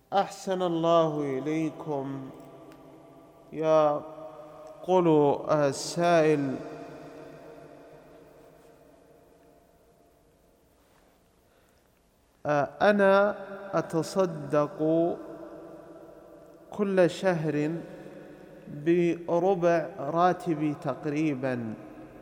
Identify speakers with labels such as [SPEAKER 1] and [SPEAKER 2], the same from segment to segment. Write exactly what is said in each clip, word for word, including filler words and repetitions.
[SPEAKER 1] أحسن الله إليكم. يقول السائل: أنا أتصدق كل شهر بربع راتبي تقريبا،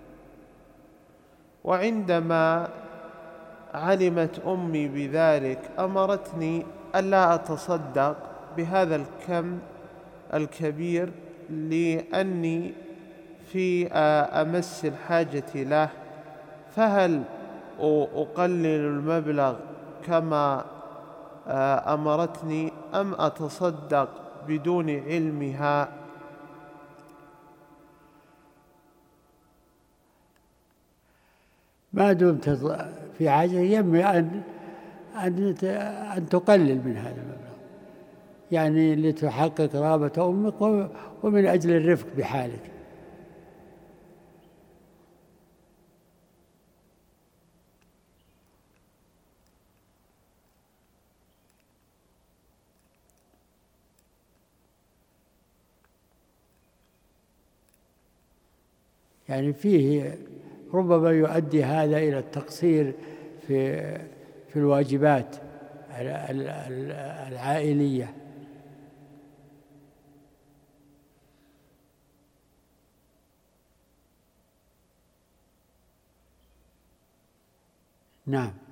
[SPEAKER 1] وعندما علمت أمي بذلك أمرتني ألا أتصدق بهذا الكم الكبير لأني في أمس الحاجة له، فهل أقلل المبلغ كما أمرتني أم أتصدق بدون علمها؟
[SPEAKER 2] ما دمت في حاجة ينبغي أن أن تقلل من هذا المبلغ، يعني لتحقق رغبة أمك ومن أجل الرفق بحالك. يعني فيه ربما يؤدي هذا إلى التقصير في في الواجبات العائلية. نعم.